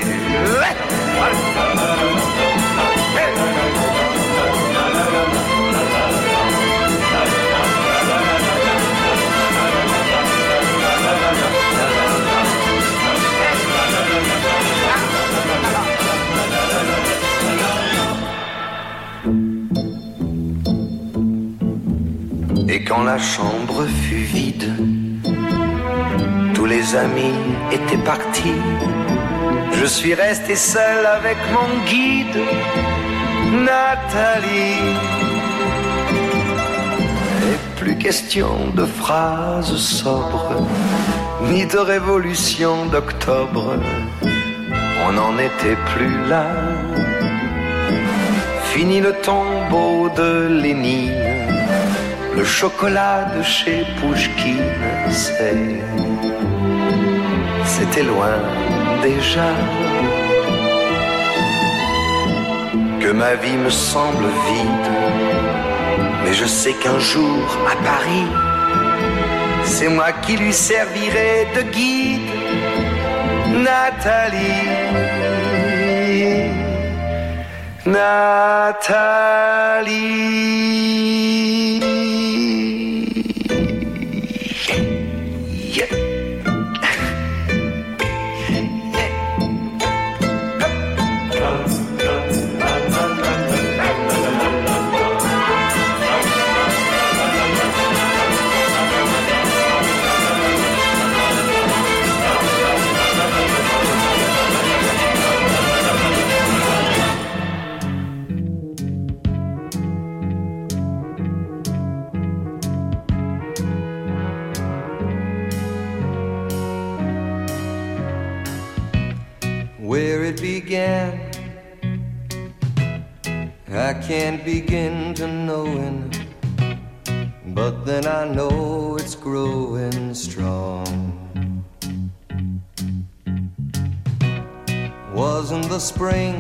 Et quand la chambre fut vide, tous les amis étaient partis. Je suis resté seul avec mon guide, Nathalie. Et plus question de phrases sobres, ni de révolution d'octobre. On n'en était plus là. Fini le tombeau de Lénine. Le chocolat de chez Pouchkine, c'était loin déjà. Que ma vie me semble vide, mais je sais qu'un jour à Paris, c'est moi qui lui servirai de guide. Nathalie, Nathalie. Where it began, I can't begin to knowing, but then I know it's growing strong. Wasn't the spring,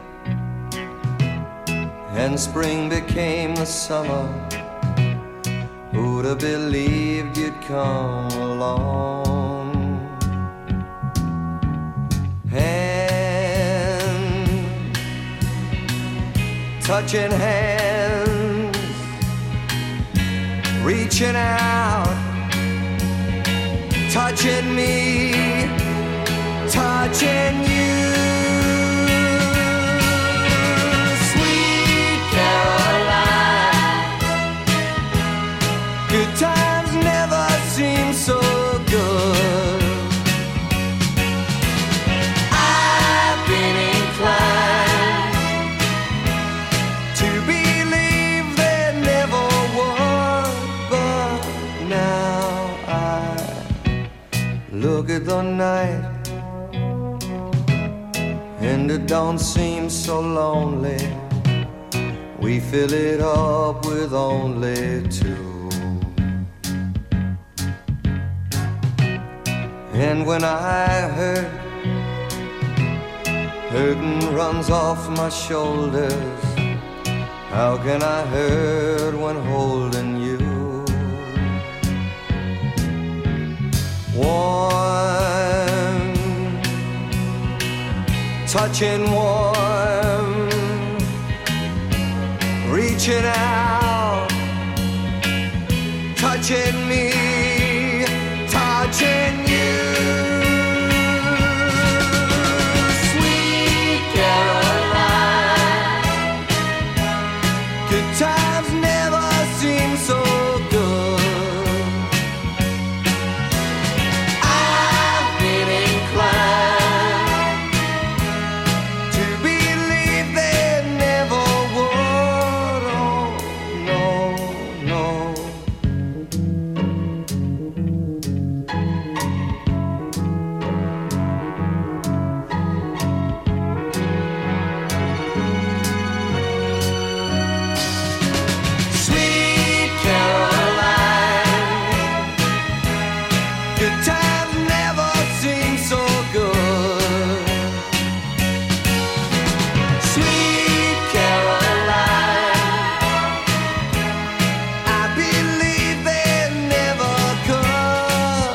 and spring became the summer. Who'd have believed you'd come along? Touching hands, reaching out, touching me, touching you. Sweet Caroline, good times never seem so good. I've been inclined look at the night, and it don't seem so lonely. We fill it up with only two. And when I hurting runs off my shoulders, How can I hurt when holding you? Warm, touching warm, reaching out, touching me, touching you. Sweet Caroline, good times never seem so good. I've been inclined to believe they never would. Oh, no, no. Sweet Caroline, good times never seem so good. Sweet Caroline, I believe they never could.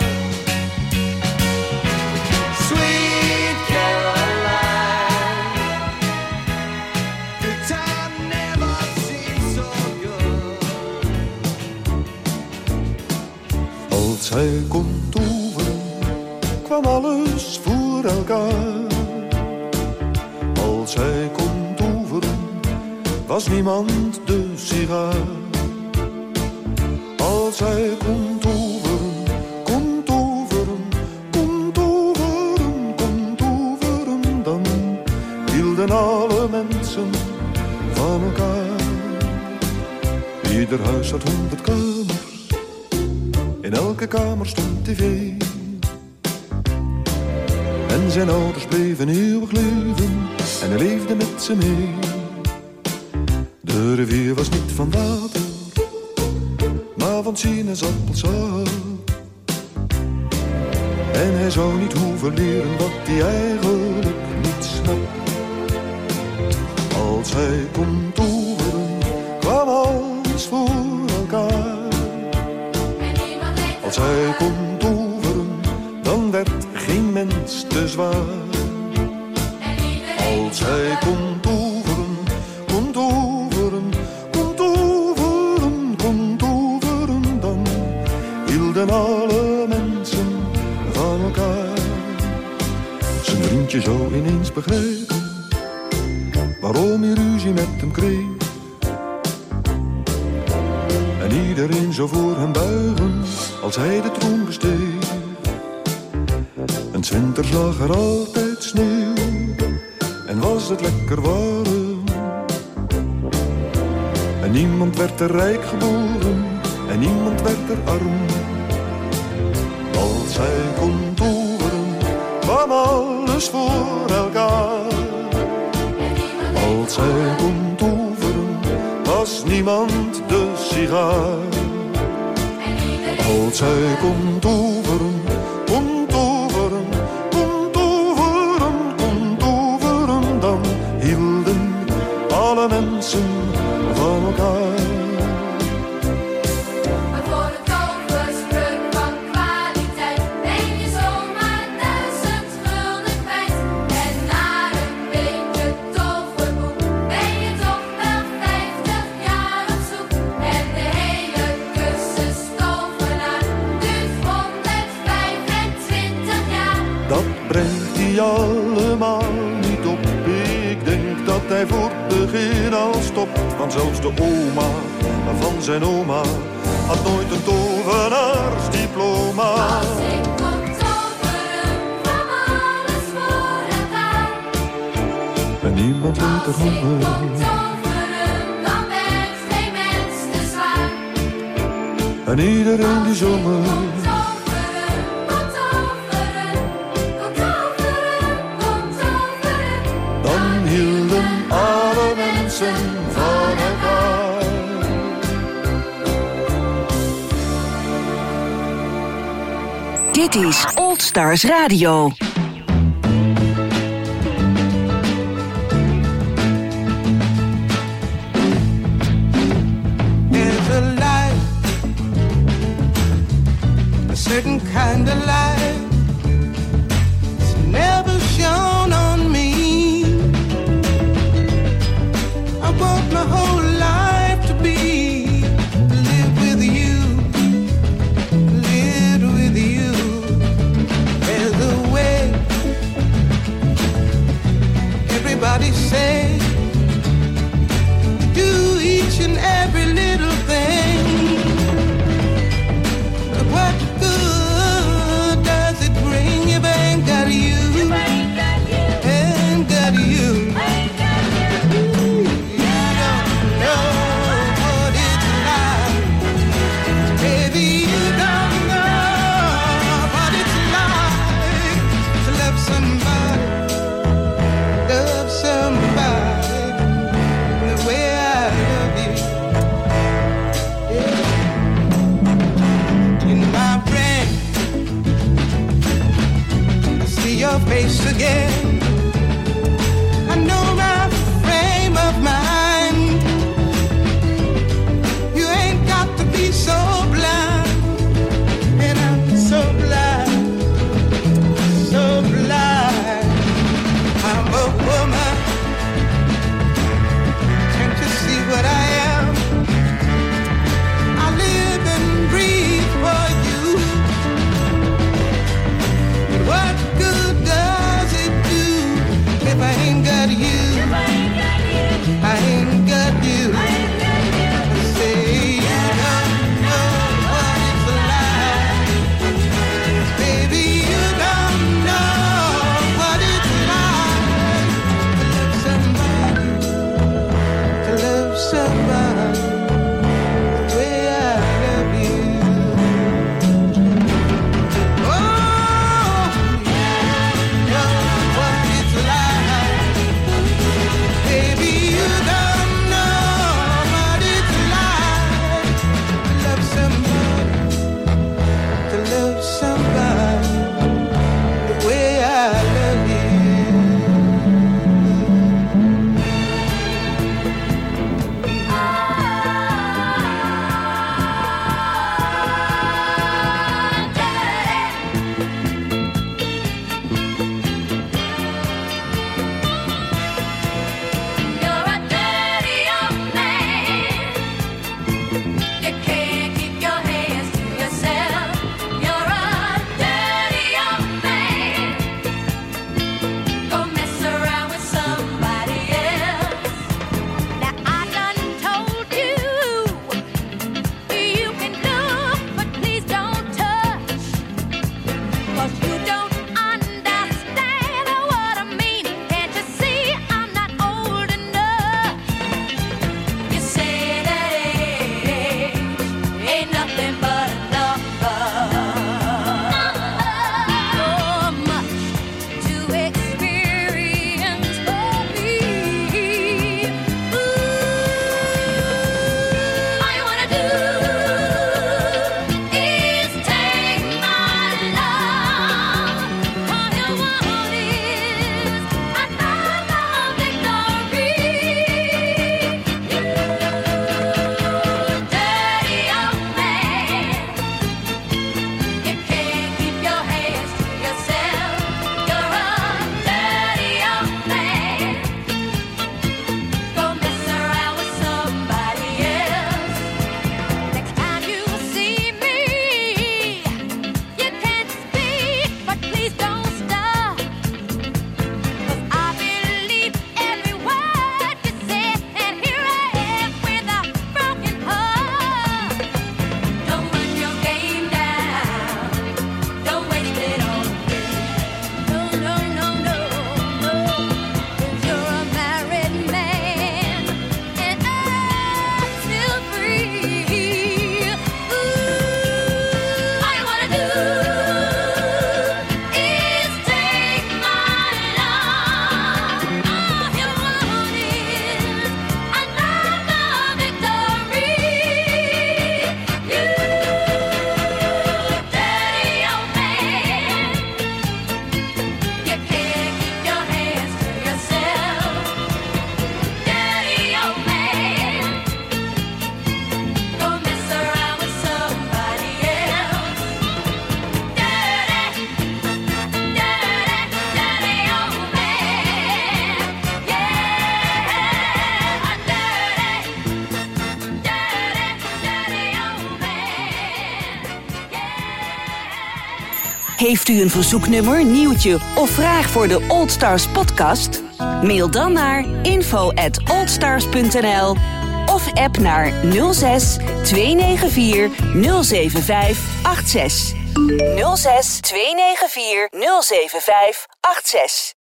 Sweet Caroline, good times never seem so good. Als hij kon toveren, kwam alles voor elkaar. Als hij kon toveren, was niemand de sigaar. Als hij kon toveren, kon toveren, kon toveren, kon toveren, dan hielden alle mensen van elkaar. Ieder huis had 100 kamers, in elke kamer stond tv. En zijn ouders bleven eeuwig leven en hij leefde met ze mee. De rivier was niet van water, maar van sinaasappelsap. En hij zou niet hoeven leren wat hij eigenlijk niet snapt. Als hij kon toveren, kwam alles voor elkaar. Als hij kon toveren, dan werd geen mens te zwaar. Als hij kon toveren, kon toveren, kon toveren, kon toveren, dan hielden alle mensen van elkaar. Zijn vriendje zou ineens begrijpen waarom hij ruzie met hem kreeg. En iedereen zou voor hem buigen als hij de troon besteeg. En 's winters lag er altijd sneeuw en was het lekker warm. En niemand werd er rijk geboren en niemand werd er arm. Als hij kon toveren, kwam alles voor elkaar. Als hij kon toveren, was niemand de sigaar. Als hij kon toveren, kon toveren, kon toveren, kon toveren, dan hielden alle mensen van elkaar. Maar voor de toverspruk van kwaliteit ben je zomaar 1000 gulden kwijt. En na een beetje toverboek ben je toch wel 50 jaar op zoek. En de hele cursus tovenaar duurt 125 jaar. Dat brengt hij allemaal niet op. Ik denk dat hij voor het begin al stopt. Want zelfs de oma van zijn oma had nooit een tovenaarsdiploma. Als ik kon toveren, kwam alles voor elkaar. En niemand weet er honger. Toveren, dan werd geen mens te zwaar. En iedereen die zomer dan hielden alle mensen van elkaar. Dit is Old Stars Radio. again. I know my frame of mind. You ain't got to be so blind. And I'm so blind, so blind. I'm a woman. Can't you see what I am? I live and breathe for you. But what good does it do if I ain't got you? I ain't got you. Say you don't know what it's like. Baby, you don't know what it's like to love somebody the way I love you. Oh, you know what it's like. Baby, you don't know what it's like to love somebody the way I love you. You're a dirty old man. You can't keep your hands to yourself. You're a dirty old man. Go mess around with somebody else. Now I done told you you can look, but please don't touch. 'Cause you don't understand what I mean. Can't you see I'm not old enough? You say that age ain't nothing but a number. So much to experience for me. All you wanna do is take my love. All you want is another victory. You dirty old man. You can't keep your hands to yourself. You're a dirty old man. Go mess around with somebody else. Next time you see me, you can't speak, but please don't stop. 'Cause I believe every word you say, and here I am with a broken heart. Don't run your game down. Don't waste it on me. No, no, no, no, no. 'Cause you're a married man, and I'm still free. All you wanna do is take my love. All you want is another victory. You dirty old man. You can't keep your hands to yourself. Dirty old man. Go mess around with somebody else. Dirty, dirty, dirty old man. Yeah, dirty old man. Heeft u een verzoeknummer, nieuwtje of vraag voor de Old Stars podcast? Mail dan naar info@oldstars.nl of app naar 06 294 075 86. 06 294 075 86.